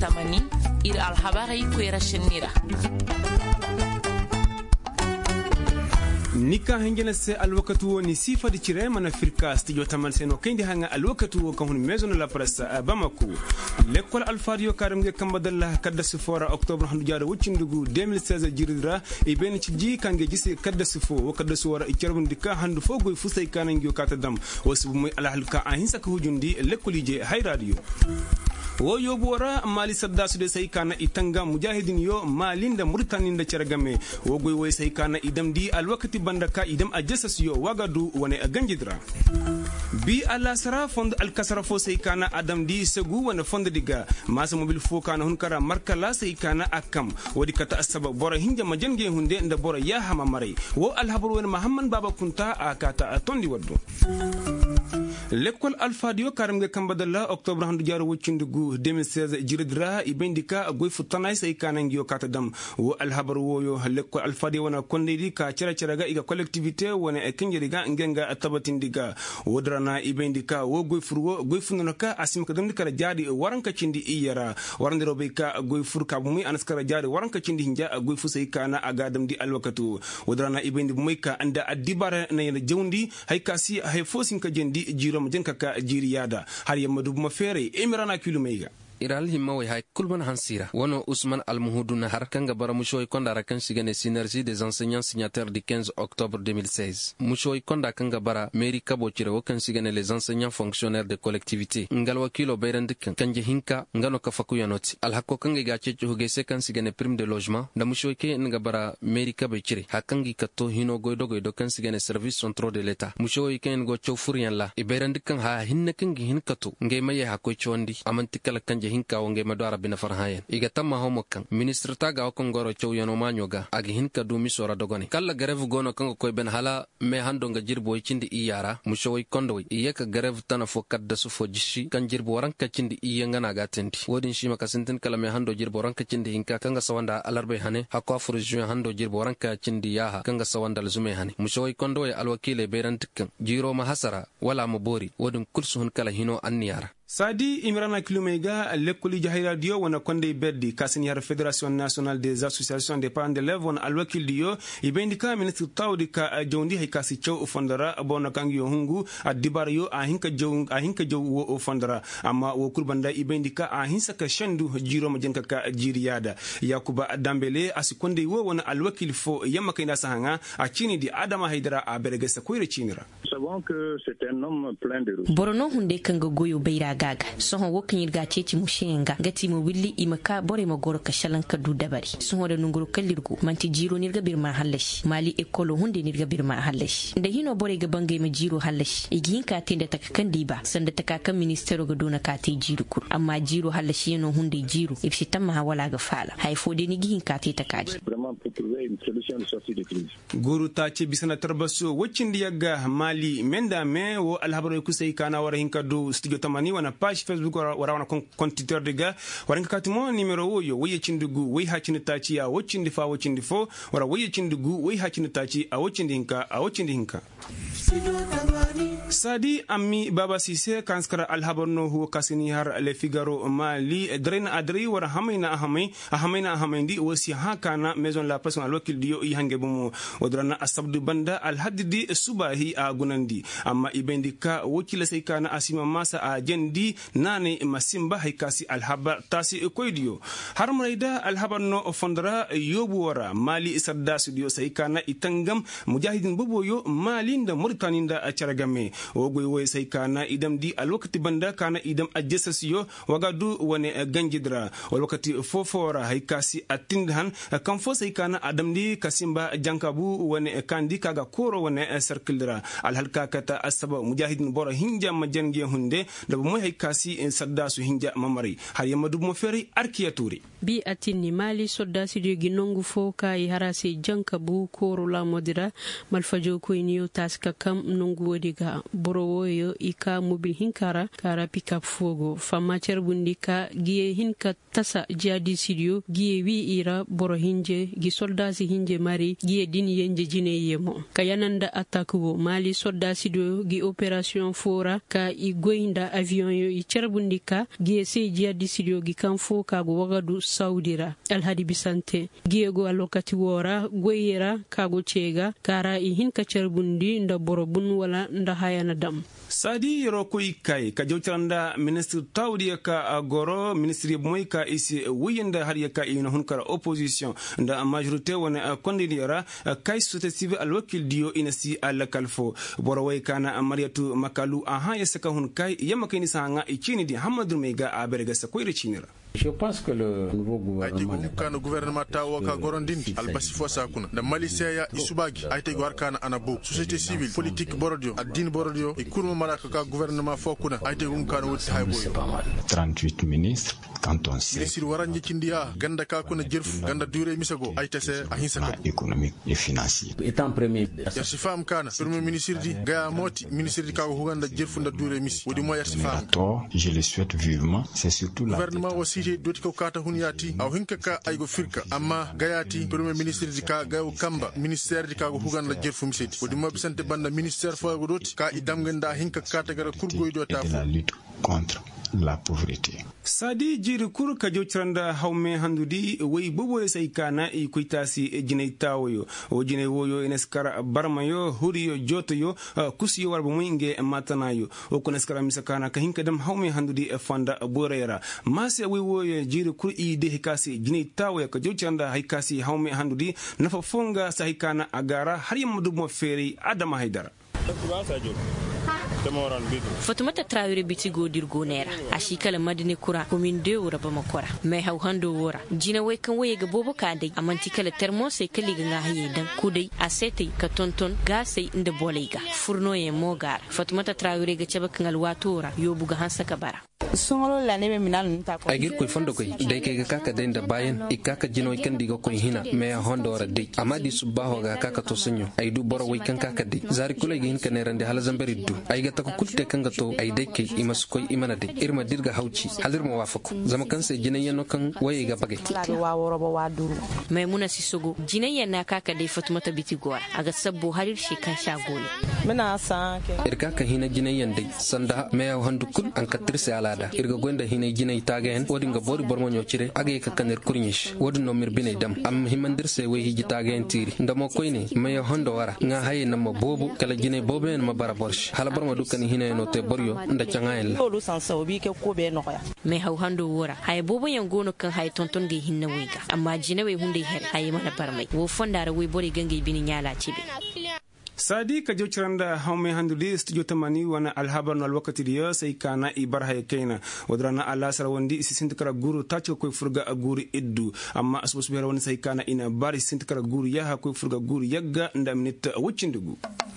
tamani ir alhabari kwera shinira nika hangena se alwakatu ni sifa di chire mana firka studio taman seno kendi hanga alwakatu kan hun maison la presse Bamako l'école alfario karamge kambadalla kadda sufora octobre handu jara wucindugu 2016 jiridra e ben ci ji kange gisi kadda sufo o kadda suwara e cerbun dika handu fogo fusay kanangi kata dam wasu muy alhalka ahinsa ko hujundi l'école je hay radio wo yobora mali sadda sude sai kana itanga mujahidin yo malinda murtaninda ceragame wo goy way sai kana idam di alwakati bandaka idam ajessas yo wagadu wone ganjidra bi ala sara fond alkasara fo sai kana adam di segu wona fond diga masa mobil fo kana hunkara markala sai kana akam wodi kata asaba bora hinja majange hunde nda bora ya hama mare wo alhabru wona muhammad baba kunta akata atondi waddu l'école alfadio karamge kambadalla octobre handu jaro wucindugu 2016 jiridra ibendika goy futana sai kanangi yo kata dam wo alhabar woyo l'école alfadio wana kondedi ka cera iga collectivité wona e kinjeriga ngenga tabatindiga wodrana ibendika wo goy furwo goy funaka asim ka damdi kala jadi waranka cindi iyara warandiro be ka goy furka bumi anaskara jadi waranka cindi hinja goy fusay kana aga damdi alwakatu wodrana ibendi bumika anda adibara na yana jawndi hay kasi hay fosin ka jendi jiro jenka ka jiriyada har yamma dubuma fere emirana kilomega iral himma way hay kulman hansira wono Ousmane Almuhudu Nahar kanga bara mushoy konda rakan sigane synergie des enseignants signataires du 15 octobre 2016 mushoy konda kanga bara mairie kabo cire wokan sigane les enseignants fonctionnaires de collectivité ngal wakilo bayrandik kanje hinka ngano ka faku yanoti al hakko kanga ga cece hoge sekan sigane prime de logement da mushoy ke nga bara mairie kabo cire hakangi katto hino goydo kan sigane service centraux de l'état mushoy ken go chofurian la e bayrandik kan ha hinna kangi hinkatu ngey maye hakko chondi amantikala kanje hinka wonge madara bina farhayen iga tamma homokan ministre taga ko ngoro chow yono manyoga agi hinka dumi sora dogoni kala greve gono kango koy ben hala me hando nga jirbo cindi iyara mushoy kondoy iyeka greve tana fo kadda su fo jishi kan jirbo ranka cindi iyenga naga tenti wodin shima kasintin kala me hando jirbo ranka cindi hinka kanga sawanda alarbe hane hakwa furu juin hando jirbo ranka cindi yaha kanga sawanda zume hane mushoy kondoy alwakile berantikan jiro mahasara wala mabori wodin kulsuhun kala hino anniyara Sadi Imrana Kilomega, l'école Jahira Radio, wana konde beddi, kasini yara Fédération Nationale des Associations des Parents d'Élèves, wana alwakil diyo, ibendika ministre tawdika jondi haikasi chow ufondara, abona kangi yohungu, adibar yo ahinka jow wo ufondara, ama wo kurbanda ibendika ahinsa ka shendu jiro majenka ka jiriyada. Yakuba Dambele, asikonde wo wana alwakil fo yamaka ina sahanga, achini di Adama Haidara aberegesa kwere chinira. Borono hunde kanga goyo beira gaga sohon wokin yirga ceci mushenga gati mo willi imaka bore mo goro kashalan ka du dabari sohon da nunguru kallirgo manti jiro nirga birma hallashi mali ekolo hunde nirga birma hallashi da hino bore ga bangai ma jiro hallashi igihin ka tinde takakan diba sanda takakan ministero ga dona ka te jiro kur amma jiro hallashi no hunde jiro ifshi tamma hawala ga fala haifo de ni gihin ka te takadi guru ta ce bisana tarbaso wacin diyaga mali menda me wo alhabaro kusai kana wara hinka do studio tamani wana page Facebook wara wana comptiteur de ga wara katimo numero woyo waye cindugu way hacin taci a wacin difa wacin difo wara waye cindugu way hacin taci a wacin hinka Sadi Ami Baba Sise kanskara alhabarno huwa kasini har Le Figaro Mali drena adri wara hamaina ahamaindi wasi hakana maison la presse alwakil diyo ihange bumo wadrana asabdu banda alhadidi subahi a gunandi amma ibendika wokila saykana asima masa a jendi nane masimba haikasi alhabar tasi koydiyo har murayda alhabarno fondara yobu wara Mali sadda studio saykana itangam mujahidin boboyo Mali nda Mauritania a caragame wogoy woy saykana idam di alwakati banda kana idam ajessasiyo wagadu wane ganjidra walwakati fofora haikasi atindhan kam fo saykana adam di kasimba jankabu wane kandi kaga koro wane circlera alhalka kata asaba mujahidin bora hinja majange hunde da mo haikasi sadda su hinja mamari har yamadu mo feri arkiyaturi bi atini Mali sodda sidio ginongu fo kai harase jankabu koro la modira malfajo ko niyo taska kam nongu wodiga borowoyo ika mobil hinkara kara pickup fogo fama cerbundika giye hinka tasa jadi studio giye wi ira boro hinje gi soldasi hinje mari giye din yenje jine yemo kayananda attaque wo Mali soldat sido gi operation fora ka i goinda avion yo i charbundika gi se jihadi sido gi kan fo ka go wagadu saudira alhadi bisante gi go alokati wora goyera ka go chega kara i hin ka charbundi nda borobun wala nda hayana dam sadi yoro koy kay ka jawtranda ministre tawdi ka goro ministre moy ka isi wuyinda har ka ina hunkara opposition nda majorité wona kondiniera kay société civile al wakil dio ina si al kalfo boro way kana mariatu makalu aha yesaka hun kay yama kayni sanga e chini di hamadou mega aberga sa koyre chinira. Je pense que le nouveau gouvernement tawoka gorondindi albasi fo sakuna da maliseya isubagi ayte gwar kana anabo société civile politique borodio adine borodio e kurmo malaka ka gouvernement fokuna ayte gum kana wuti hayboyo 38 ministres quand on sait ministre waranje cindiya ganda ka kuna jerf ganda durée misago ayte se ahinsa économique et financier étant premier yarsi fam kana premier ministre di gaya moti ministre di ka ko ganda jerfu nda durée misi wodi mo yarsi fam je le souhaite vivement c'est surtout la gouvernement aussi doti ko kata hunyati aw hinka ka aygo firka amma gayati premier ministre di ka gaw kamba ministère di ka go huganda jerfu miseti wodi mo bisante banda ministère fo go doti ka idam ganda hinka kata gara kurgoy do ta la lutte contre la pauvreté. Sadi jiri kur ka jocranda hawme handudi wey bobo sai kana i kuitasi jinay tawoyo o jinay woyo ineskara barmayo huriyo jotoyo kusiyo warbo mwinge matanayo o kuneskara misakana ka hinka dam hawme handudi fanda borera mase wey woyo jiri kur i de hikasi jinay tawoyo ka jocranda hikasi hawme handudi nafa fonga sahikana agara har yamdu mo feri adama haidara. Fatumata Traoré bitigo dirgo nera ashikala madine kura komin de wora bama kora mai hau hando wora jina wai kan waye ga bobo ka dai amanti kala termo sai kali ga haye dan kudai asete ka tonton ga sai inda bolega furno ye mogar Fatumata Traoré ga ceba kan alwatora yobu ga hansa ka bara songolo la nebe minal ta ko agir koy fondo koy day ke kaka den da bayen ikaka jino kan digo koy hina me hondo wara de amadi subaho ga kaka to sunyo ay du boro way kan kaka de zari kulay gin kan rande hala zambari du ay ga ta ko kulte kan ga to ay de ke imas koy imana de irma dirga hauci halir mo wafako zama kan se jinayen no kan waye ga bage wa woro ba wa duru maimuna sisogo jinayen na kaka de Fatumata bitigora aga sabbo halir shi kan shagole mena sa ke irka ka hina jinayen de sanda me handu kul an katirse alada irga gonda hina jinay tagen wodi nga bori bormo nyocire age ka kaner kurnish wodi no mirbine dam am himandir se we hiji tagen tiri ndamo koyne me hondo wara nga haye nam bobu kala jinay bobe en ma bara borsh hala bormo dukani hina no te boryo nda changaen la lu sansa obi ke ko be no ya me haw hando wora hay bobo yan gono kan hay tonton ge hinna wega amma jinay we hunde her hay mana barmai wo fondara we bori gange bini nyala cibe Sadi ka jocranda hawme handudi studio tamani wana alhabar no alwakati diyo sai kana ibar hay kaina wadrana ala sar wondi sintikara guru tacho koy furga guru iddu amma asbus bera woni sai kana ina bari sintikara guru yaha koy furga guru yagga ndam nit wuccindugu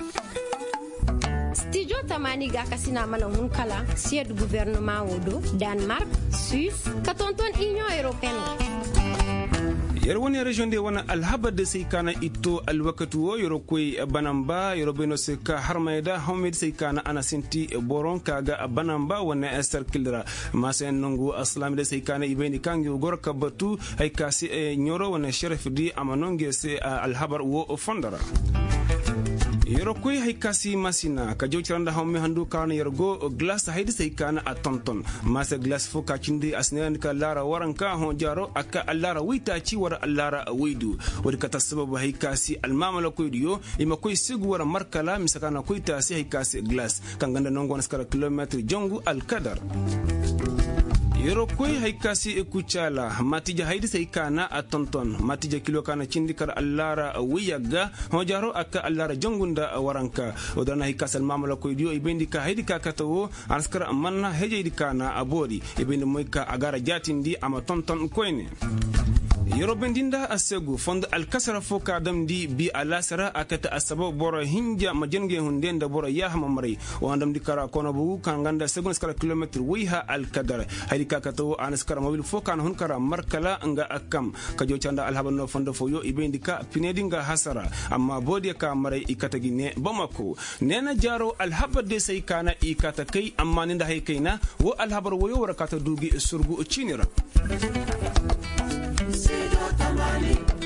studio tamani ga kasina mana hun kala sied gouvernement wodo Denmark Suisse katonton Union Européenne Yerwani region de wana alhaba de seykana ito alwakatu o yoro koy banamba yoro beno seka harmayda hawmed seykana ana senti boron kaga banamba wana ester kildra masen nongu aslam de seykana ibeni kangi gorka batu ay kasi nyoro wana sheref di amanonge se alhabar wo fondara yoro koy hay kasi masina ka jowciranda hawme handu kana yergo glass hayde sey kana a tonton masa glass fo ka cindi asnan ka lara waranka hon jaro aka allara wita ci wara allara widu wadi ka sababu hay kasi almamala koy diyo ima koy sigu wara markala misakana koy ta si hay kasi glass kan ganda nongon skala kilometre jongu alkadar yoro koy hay kasi ekuchala matija haydi say kana a tonton matija kilo kana cindi kar allara wiyaga hojaro aka allara jongunda waranka odana hay kasal mamala koy dio ibendi ka haydi ka katawo anskara manna hejeydi kana abodi ibendi moy ka agara jatindi ama tonton koyne yorobendinda asegu fond alkasara foka dam di bi alasara akata asaba boro hinja majenge hundenda boro yahma mari o andam di kara kono bu kanganda segun skala kilometer wiha alkadar haydi kakato anaskara mobil foka hun kara markala nga akam kajo chanda alhabano fondo foyo ibendi ka pinedinga hasara amma bodi ka mari ikatagine bamako nena jaro alhabade say kana ikata kai amma ninda hay kaina wo alhabar woyo warakata dugi surgu chinira Tamani